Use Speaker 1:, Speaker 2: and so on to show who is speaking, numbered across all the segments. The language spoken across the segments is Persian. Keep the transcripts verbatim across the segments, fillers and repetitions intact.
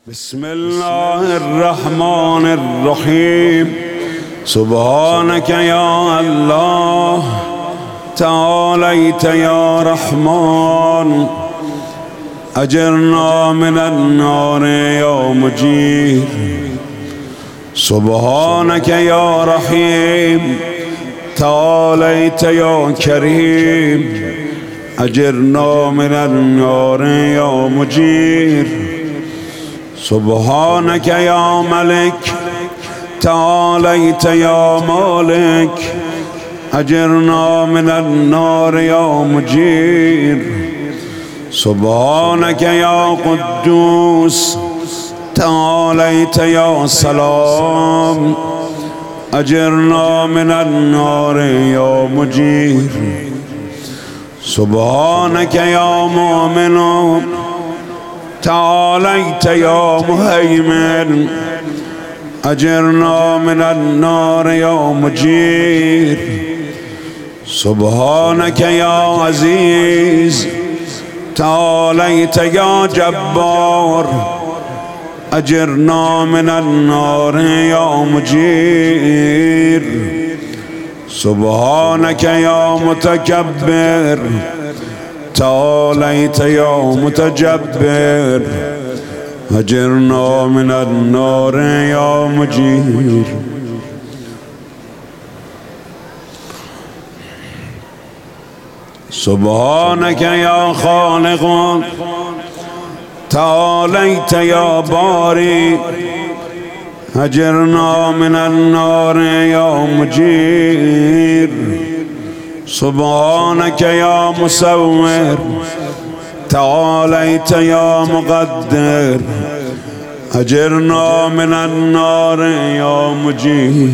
Speaker 1: بسم الله الرحمن الرحيم. سبحانك يا الله، تعاليت يا رحمن، أجرنا من النار يا مجير. سبحانك يا رحيم، تعاليت يا كريم، أجرنا من النار يا مجير. سبحانك يا ملك، تعاليت يا مالك، أجرنا من النار يا مجير. سبحانك يا قدوس، تعاليت يا سلام، أجرنا من النار يا مجير. سبحانك يا مؤمن، تعاليت يا مهيمن، أجرنا من النار يا مجير. سبحانك يا عزيز، تعاليت يا جبار، أجرنا من النار يا مجير. سبحانك يا متكبر، تعاليت يا متجبر، أجرنا من النار يا مجير. سبحانك يا خالق، تعاليت يا باري، أجرنا من النار يا مجير. سبحانك يا مصور، تعاليت يا مقدر، أجرنا من النار يا مجير.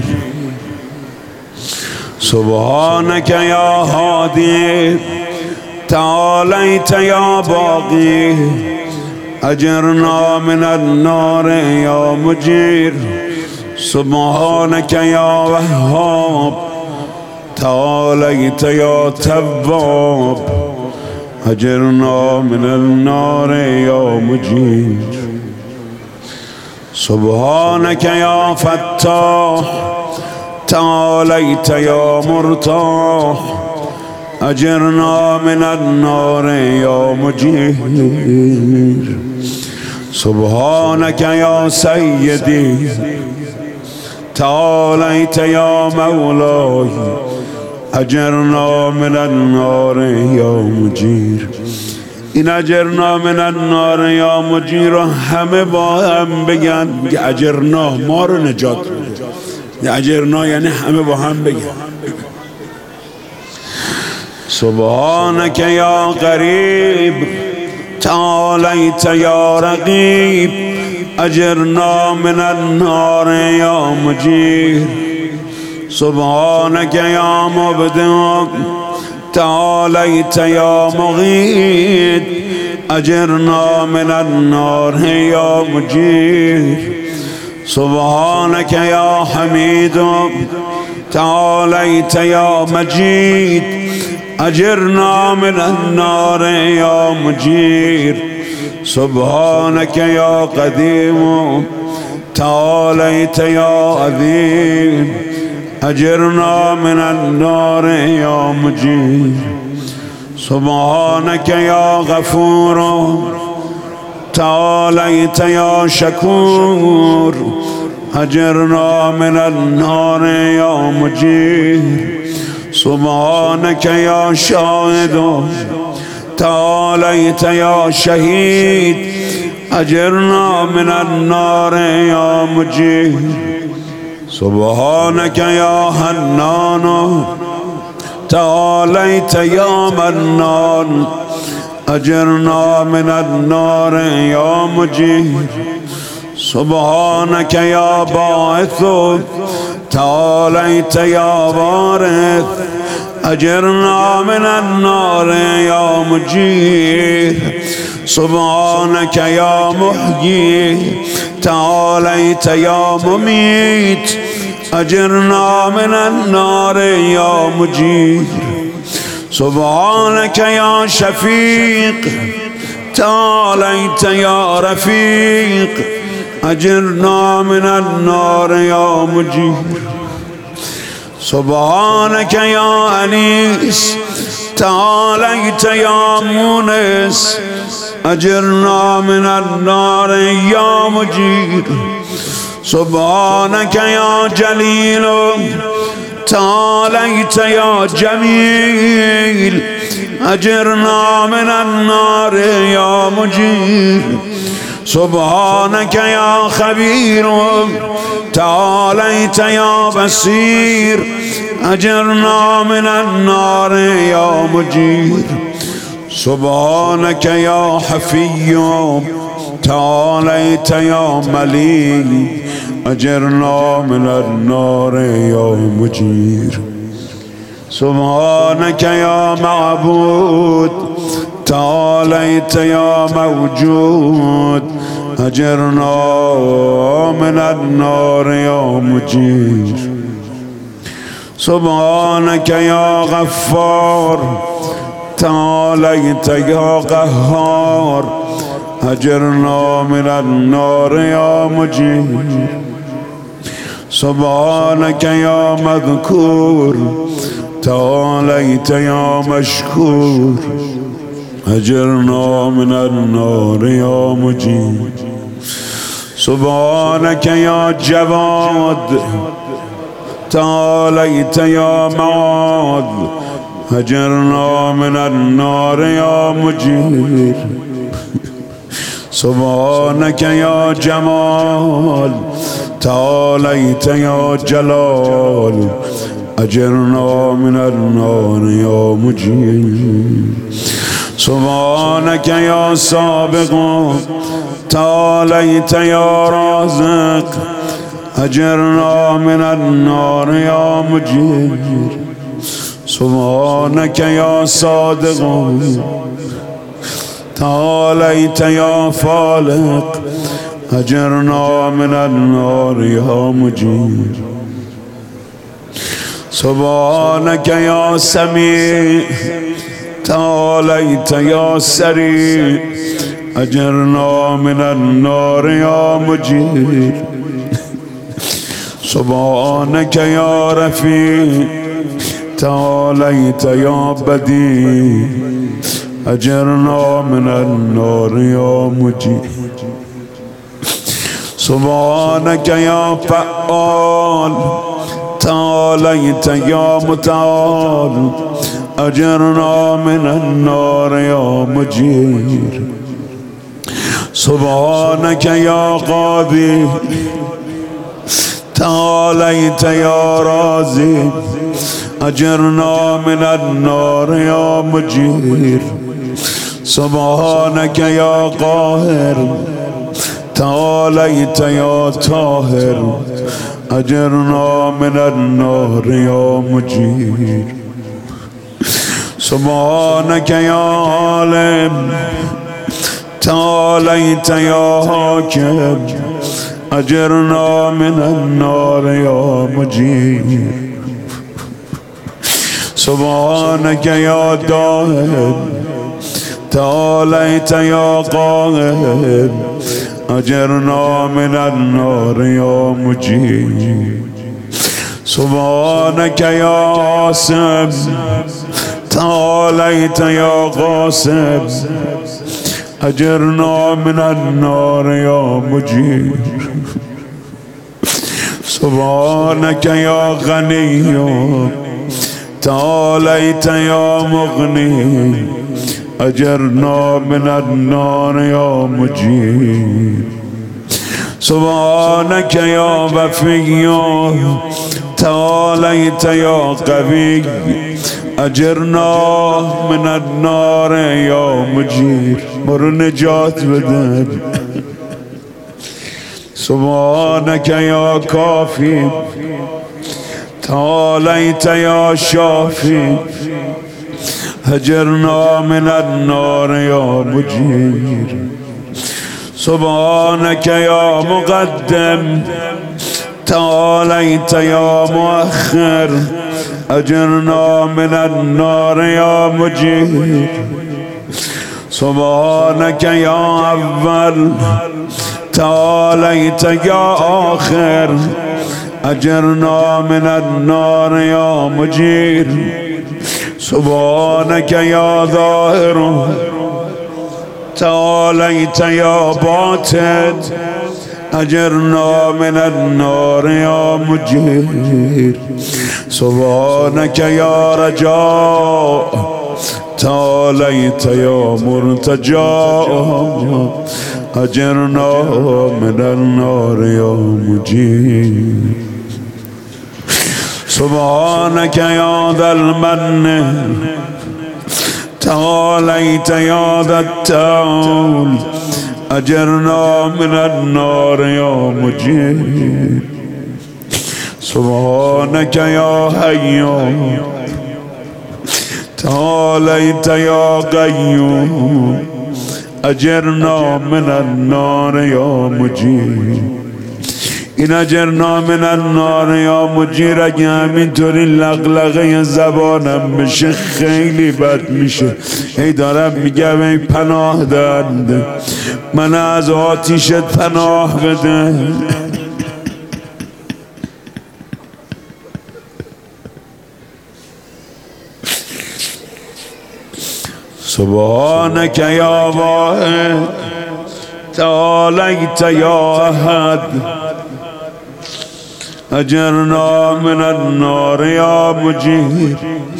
Speaker 1: سبحانك يا هادي، تعاليت يا باقي، أجرنا من النار يا مجير. سبحانك يا وهاب، تعاليت يا تواب، أجرنا من النار يا مجير. سبحانك يا فتاح، تعاليت يا مرتاح، أجرنا من النار يا مجير. سبحانك يا سيدي، تعاليت يا مولاي، أجرنا من النار يا مجير. این اجرنا من النار یا مجیر همه با هم بگن اجرنا، ما رو نجات بده. اجرنا یعنی همه با هم بگن. سبحانك يا قريب، تعاليت يا رقيب، أجرنا من النار يا مجير. سبحانك يا مبدع، تعاليت يا مغيث، أجرنا من النار يا مجير. سبحانك يا حميد، تعاليت يا مجيد، أجرنا من النار يا مجير. سبحانك يا قديم، تعاليت يا عظيم، أجرنا من النار يا مجير. سبحانك يا غفور، تعاليت يا شكور، أجرنا من النار يا مجير. سبحانك يا شاهد، تعاليت يا شهيد، أجرنا من النار يا مجير. سبحانك يا حنان، تعاليت يا منان، أجرنا من النار يا مجير. سبحانك يا باعث، تعاليت يا وارث، أجرنا من النار يا مجير. سبحانك يا محيي، تعاليت يا مميت، أجرنا من النار يا مجير. سبحانك يا شفيق، تعاليت يا رفيق أجرنا من النار يا مجير سبحانك يا أنيس تعاليت يا مونس أجرنا من النار يا مجير سبحانك يا جليل تعاليت يا جميل أجرنا من النار يا مجير سبحانك يا خبير تعاليت يا بصير أجرنا من النار يا مجير سبحانك يا حفي تعاليت يا مليك أجرنا من النار يا مجير سبحانك يا معبود تعاليت يا موجود أجرنا من النار يا مجير سبحانك يا غفار تعاليت يا قهار أجرنا من النار يا مجير سبحانك يا مذكور تعاليت يا مشكور أجرنا من النار يا مجير سبحانك يا جواد تعاليت يا معاذ أجرنا من النار يا مجير سبحانك يا جمال تعاليت يا جلال أجرنا من النار يا مجير سبحانك يا سابق تعاليت يا رازق أجرنا من النار يا مجير سبحانك يا صادق تعاليت يا فالق أجرنا من النار يا مجير سبحانك يا سميع تعاليت يا سريع أجرنا من النار يا مجير سبحانك يا رفيع تعاليت يا بديع أجرنا من النار يا مجير سبحانك يا فعال تعاليت يا متعال أجرنا من النار يا مجير سبحانك يا قاضي تعاليت يا رازي أجرنا من النار يا مجير سبحانك يا قاهر تعاليت يا طاهر أجرنا من النار يا مجير سبحانك يا عالم تعاليت يا حاكم أجرنا من النار يا مجير سبحانك يا داهر تعاليت يا قاهر أجرنا من النار يا مجير سبحانك يا عاصم تعاليت يا قاسم أجرنا من النار يا مجير سبحانك يا غني تعاليت يا مغني أجرنا من النار يا مجير سبحانك يا وفي تعاليت يا قوي أجرنا من النار يا مجير مر نجات بدن سبحانك يا كافي تعاليت يا شافي أجرنا من النار يا مجير سبحانك يا مقدم تعاليت يا مؤخر أجرنا من النار يا مجير سبحانك يا أول تعاليت يا آخر أجرنا من النار يا مجير سبحانك يا ظاهر تعاليت يا باطن أجرنا من النار يا مجير سبحانك يا رجاء تعاليت يا مرتجى أجرنا من النار يا مجير سبحانك يا ذا المن تعاليت يا ذا التول أجرنا من النار يا مجير سبحانك يا حي تعاليت يا قيوم أجرنا من النار يا مجير إن أجرنا من النار يا مجير اگه همینطوری لغلغه زبانم بشه خیلی بد میشه ای دارم میگم ای پناه دهنده من از آتیشت پناه بده سبحانك يا واحد تعاليت يا أحد أجرنا من النار يا مجير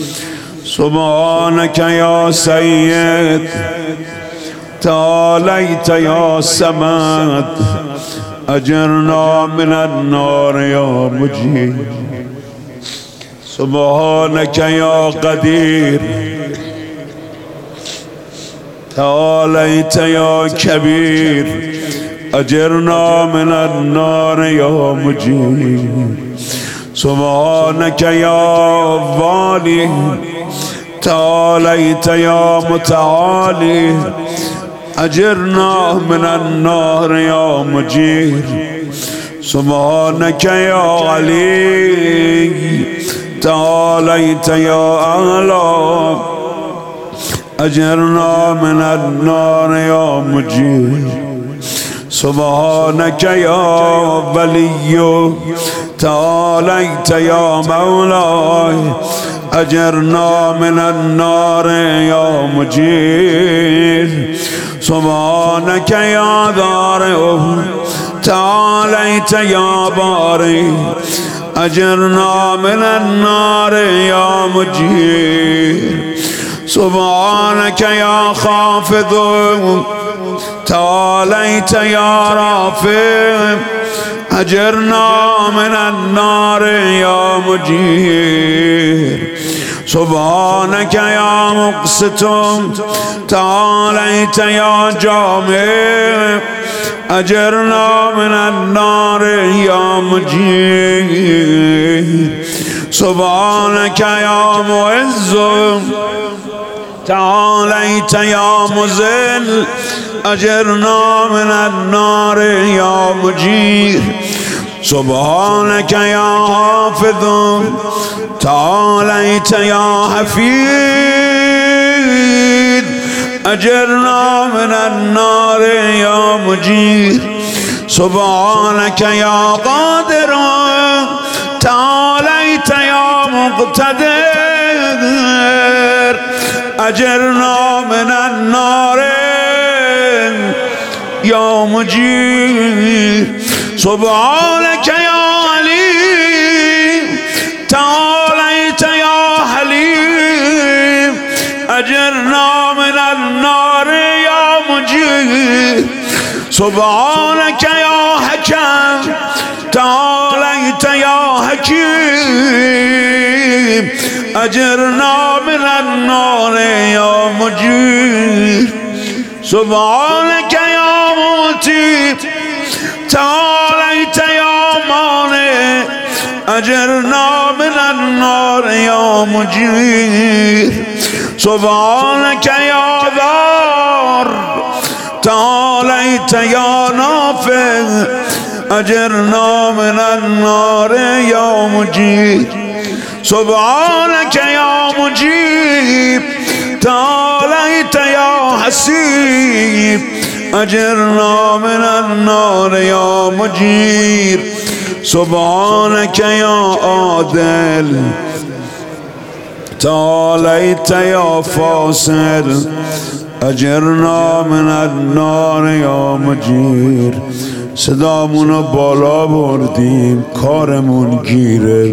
Speaker 1: سبحانك يا سيد تعاليت يا سمد أجرنا من النار يا مجير سبحانك يا قدير تعاليت يا كبير أجرنا من النار يا مجير سبحانك يا والي تعاليت يا متعالي أجرنا من النار يا مجير سبحانك يا علي تعاليت يا أعلى أجرنا من النار يا مجير سبحانك يا ولي تعاليت يا مولاي أجرنا من النار يا مجير سبحانك يا ذارئ تعاليت يا باري أجرنا من النار يا مجير سبحانك يا خافض تعاليت يا رافع أجرنا من النار يا مجير سبحانك يا مقسط تعاليت يا جامع أجرنا من النار يا مجير سبحانك يا معز تعاليت يا مذل أجرنا من النار يا مجير سبحانك يا حافظ تعاليت يا حفيظ أجرنا من النار يا مجير سبحانك يا قادر تعاليت يا مقتدر أجرنا من النار يا مجير سبحانك يا عليم تعاليت يا حليم أجرنا من النار يا مجير سبحانك يا حكم تعاليت يا حكيم أجرنا من النار يا مجير سبحانك يا موتي تعاليت يا مانع أجرنا من النار يا مجير سبحانك يا ذار تعاليت يا نافع أجرنا من النار يا مجير سبحانك يا مجيب تعاليت يا حسیب اجرنا من النار یا مجیر سبحانك یا عادل تعالیت یا فاصل اجرنا من النار یا مجیر. صدامونو بالا بردیم کارمون گیره.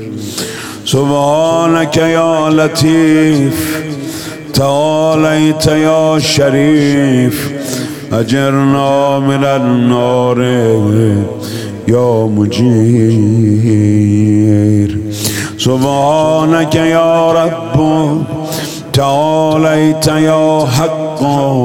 Speaker 1: سبحانك یا لطیف تعالیت یا شریف اجرنا من النار یا مجیر. سبحانك یا رب تعالیت یا حق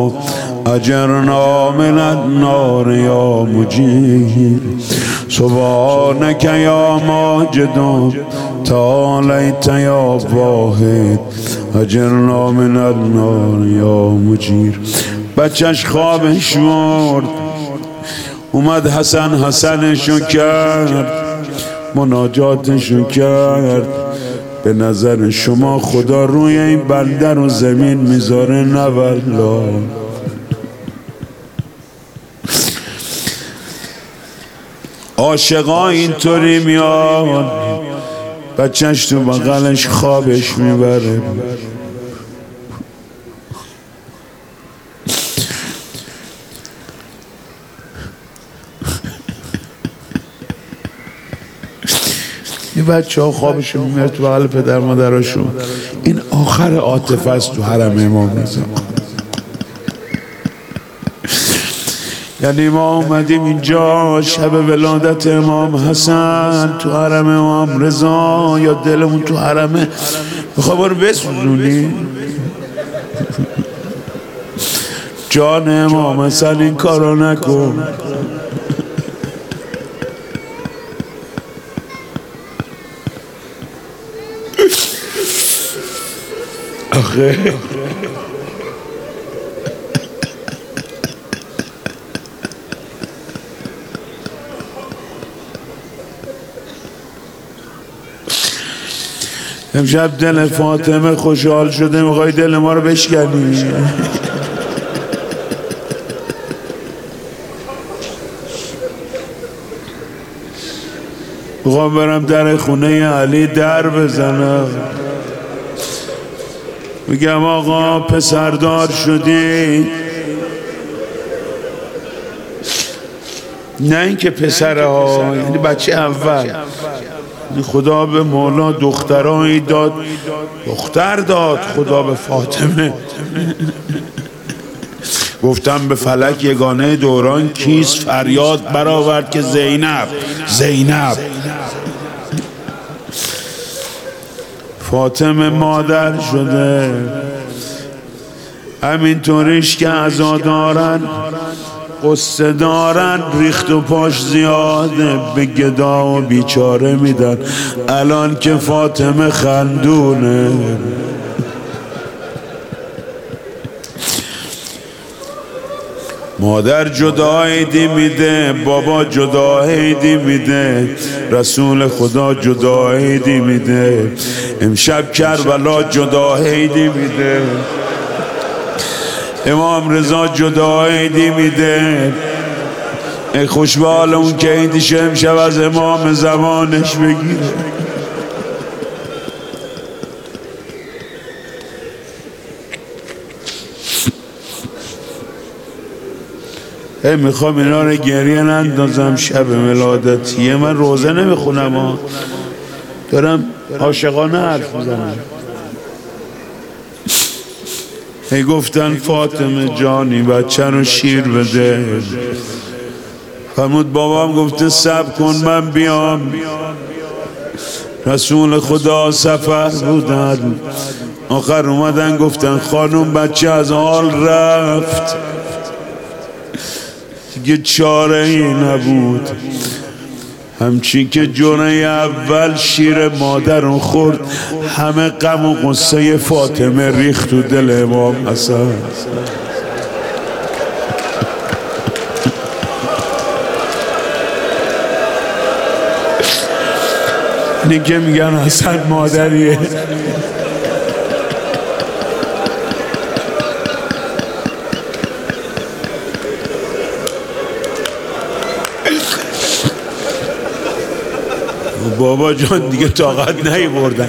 Speaker 1: اجرنا من النار یا مجیر. سبحانك یا ماجد تعالیت یا واحد اجرنا من النار یا مجیر. بچهش خوابش مرد، اومد حسن حسنشو کرد، مناجاتشو کرد. به نظر شما خدا روی این بنده رو زمین میذاره؟ نه والله. عاشقا اینطوری میاد، بچهش تو بغلش خوابش میبره. این بچه ها خوابشون میاد تو بغل پدر مادرشون. این آخر عاطفه است تو حرم امام رضا. یعنی ما اومدیم اینجا شب ولادت امام حسن تو حرم امام رضا، یا دلمون تو حرمه بخواه برو بسوزونی جان امام حسن، این کارو نکن. آخه امشب دل فاطمه خوشحال شده، میخوای دل ما رو بشکنی. میخوام برم در خونه علی در بزنم، میگم آقا پسردار شدی. نه اینکه پسره ها، یعنی بچه اول. خدا به مولا دخترایی داد، دختر داد خدا به فاطمه. گفتم به فلک یگانه دوران کیست، فریاد برآورد که زینب زینب. فاطمه مادر شده. همینطوریش که عزا دارن قصه دارن، ریخت و پاش زیاده، به گدا و بیچاره میدن. الان که فاطمه خندونه، مادر جدا عیدی میده، بابا جدا عیدی میده، رسول خدا جدا عیدی میده، امشب کربلا جدا عیدی میده، امام رضا جدا عیدی میده. ای خوشبال اون که عیدیش امشب از امام زمانش بگیره. ای میخوام اینا رو گریه نندازم شب ولادتیه. من روزه نمیخونم ها، دارم عاشقانه حرف میزنم. ای گفتن فاطمه جانی بچه رو شیر بده، فرمود بابام گفته صبر کن من بیام. رسول خدا سفر بودن، آخر اومدن گفتن خانم بچه از حال رفت، دیگه چاره ای نبود. همچین که جرعه اول شیر مادر خورد، همه غم و غصه فاطمه ریخت تو دل امام حسن. اینی که میگن حسن مادریه. بابا جان دیگه طاقت نیاوردن.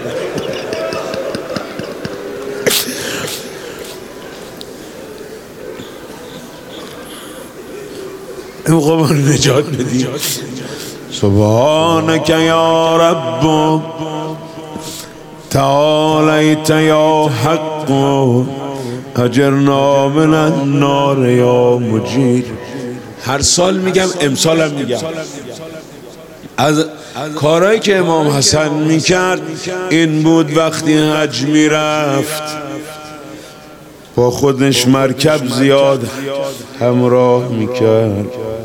Speaker 1: این قبر نجات بدی. سبحانك یا رب تعالیت یا حق اجرنا من النار یا مجیر. هر سال میگم، امسالم میگم، از کارهایی که امام حسن میکرد این بود وقتی حج میرفت با خودش مرکب زیاد همراه میکرد.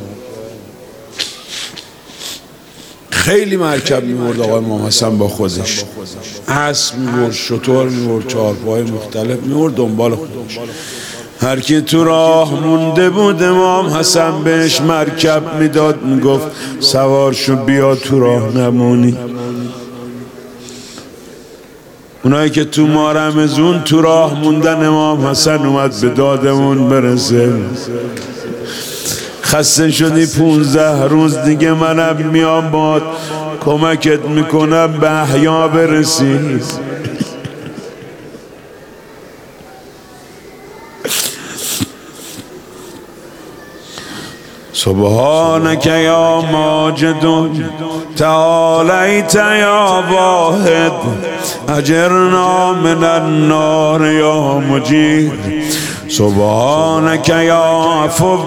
Speaker 1: خیلی مرکب میبرد آقای امام حسن با خودش، اسب میبرد، شتر میبرد، چهارپای مختلف میبرد دنبال خودش. هر کی تو راه مونده بود امام حسن بهش مرکب میداد، میگفت سوار شو بیا تو راه نمونی. اونایی که تو ماه رمضان تو راه موندن امام حسن اومد به دادمون برسه. خسته شدی پونزده روز دیگه منم میام باد کمکت میکنم به احیا برسی. سبحانك یا ماجد تعالیت یا واحد اجرنا من النار یا مجیر. سبحانك یا عفو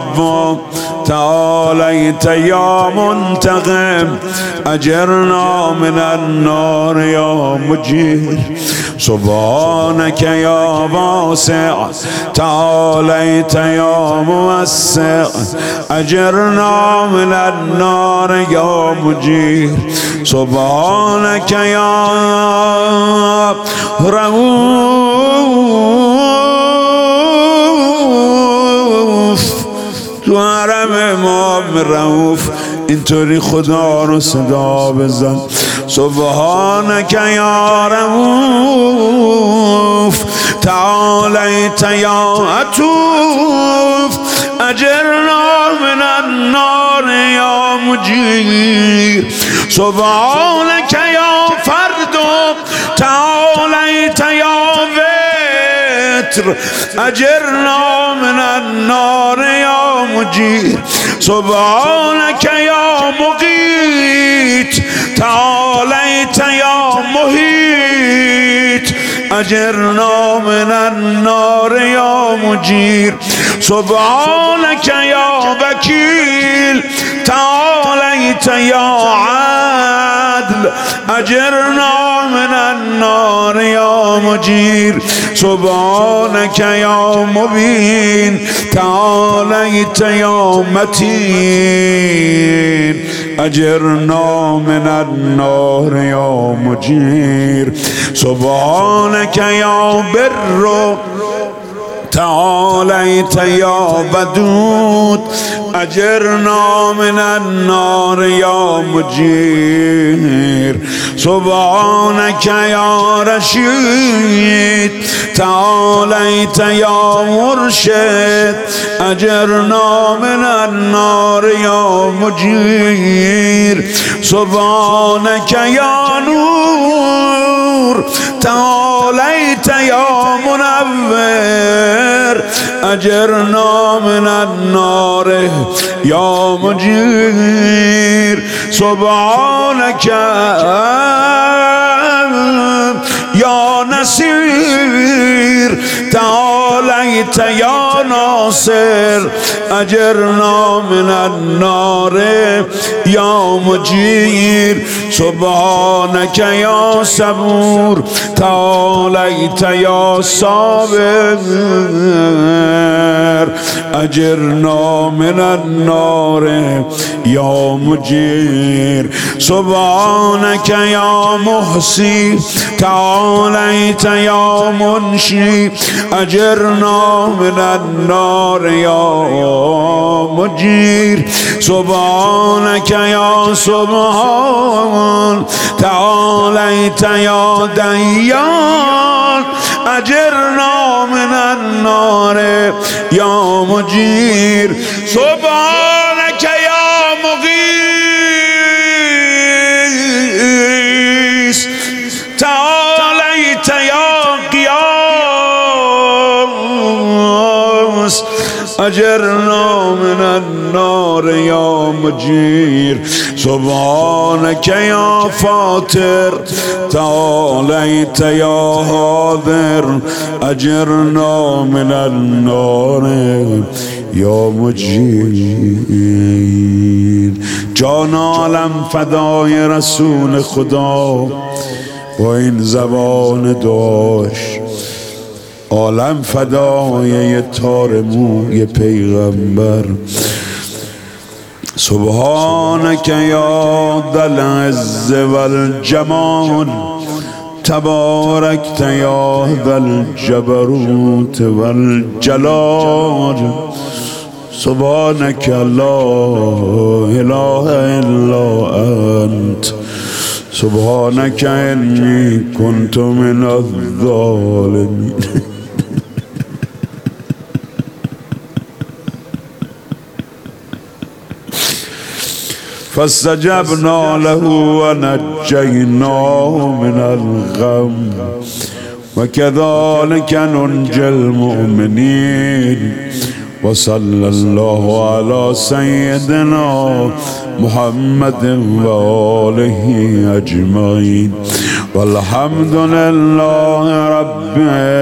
Speaker 1: تعالیت یا منتقم اجرنا من النار یا مجیر. سبحانك یا واسع تعالیت یا موسع اجرنا من النار یا مجیر. سبحانك یا رؤوف تو حرم امام رؤوف اینطوری خدا رو صدا بزن. سبحانك یا رؤوف تعالیت یا عطوف اجرنا من النار یا مجیر. سبحانك یا فرد تعالیت یا وتر اجرنا من النار یا مجیر. سبحانك یا مقیت تعالیت یا محیط اجرنا من النار یا مجیر. سبحانك یا وکیل تعالیت یا عدل اجرنا من النار یا مجیر. سبحانك یا مبین تعالیت یا متین اجرنا من النار یا مجیر. سبحانك یا بر تعالیت یا ودود اجرنا من النار یا مجیر. سبحانك یا رشید تعالیت یا مرشد اجرنا من النار یا مجیر. سبحانك یا نور تعالیت یا منور اجرنا من النار یا مجیر. سبحانك یا نصیر تعالیت یا ناصر اجرنا من النار یا مجیر. سبحانك یا صبور تعالیت یا صابر اجرنا من النار یا مجیر. سبحانك یا محصی تعالیت یا منشی اجرنا من النار یا مجیر. سبحانك یا سبحان تعالیت یا دیان اجرنا من النار یا مجیر. سبحانك یا مغیر أجرنا من النار يا مجير سبحانك يا فاطر تعاليت يا حاضر أجرنا من النار یا مجیر. جان عالم فدای رسول خدا با این زبان دعاش، عالم فدای یه تار موی پیغمبر. سبحانك یا ذا العز والجمال تباركت یا ذا الجبروت والجلال. سبحانك لا إله إلا أنت سبحانك إني كنت من الظالمين. فاستجبنا له ونجيناه من الغم وكذلك ننجي المؤمنين. وصلى الله على سيدنا محمد وآله أجمعين والحمد لله رب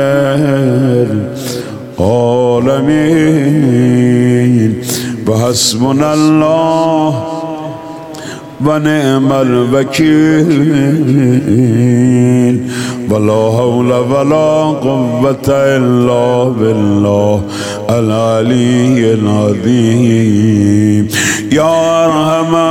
Speaker 1: العالمين. وحسبنا الله ونعم الوكيل ولا حول ولا قوة إلا بالله العلي العظيم. يا أرحم